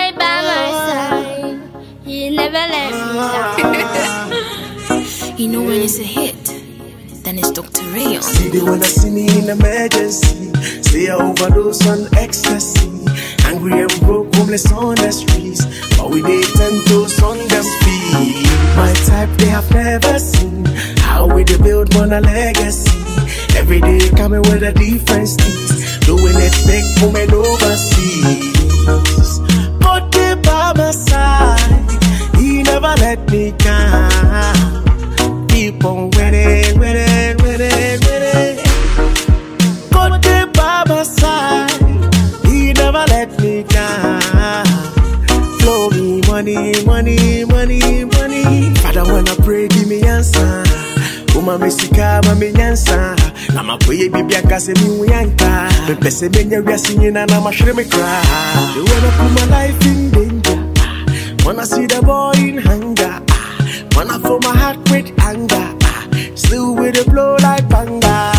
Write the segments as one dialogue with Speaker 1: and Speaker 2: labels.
Speaker 1: day by my side, he never let me down.
Speaker 2: You know when it's a hit, then it's Dr. Ray.
Speaker 3: See they wanna see me in emergency. Say I overdose on ecstasy. Angry and broke, homeless on the streets, but we dey 10 toes on them feet. My type they have never seen. How we dey build on a legacy. Every day coming with a different steez. Doing it big, moving overseas. God dey by my side, he never let me down. Keep on winning, winning, winning, winning. God dey by my side, he never let me down. Flow me money, money, money, money. Father, when I pray, give me answer. Uma mesika, mami nyansa. Na mapoye bibi akase mi uyanka. Pepese benye riasi na mashire me cry. They wanna put my life in danger. Wanna see the boy in hunger. Wanna fill my heart with anger. Slew with a blow like panga.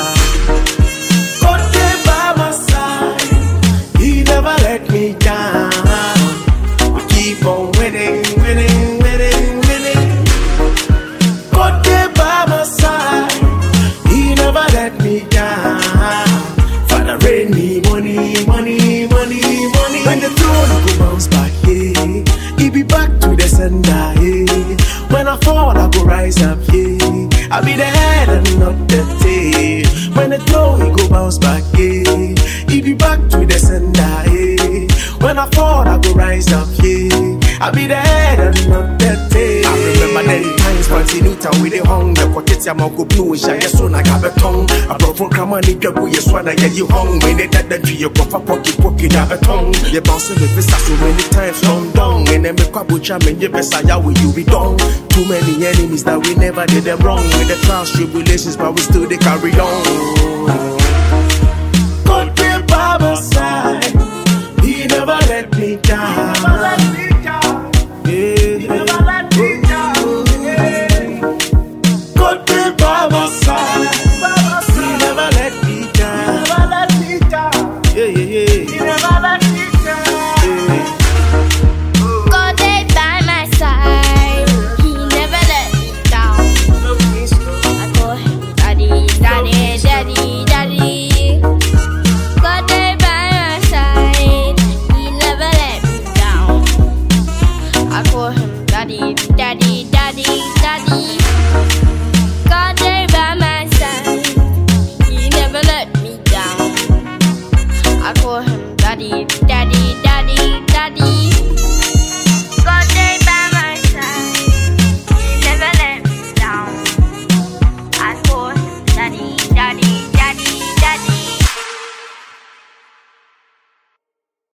Speaker 3: God dey by my side, he never let me down. We keep on winning, winning, winning, winning. God dey by my side, he never let me down. Father, rain me money, money, money, money. When the throne go bounce back, yeah, he be back to the sender, yeah. When I fall, I go rise up, yeah. I'll be the head and not the tail. When the throne he go bounce back, yeah. He be back to the sender, yeah. When I fall, I go rise up, yeah. I'll be the head and not the tail. I remember the times when he knew town with the hung. The quartet I'm go blue and shy, so I got a tongue. I brought from Kamani, the boy, yes, when I get you hung. When they did that, you go for pocket, have a tongue. You bounce with the so many times, long down. And then make a butcher, and you best, how will you be done? Too many enemies that we never did them wrong. With the trials, tribulations, but we still they carry on. God be by my side, he never let me down. He never let me down. Yeah. He never let me down. Yeah. God be by my side, he never let me down. He never let me down. Yeah, yeah, yeah. He never let me down. Yeah.
Speaker 1: God dey by my side, he never let me down. I call him daddy, daddy, daddy, daddy. God dey by my side, he never let me down. I call him daddy, daddy, daddy, daddy. God dey by my side, he never let me down. I call him daddy, daddy, daddy.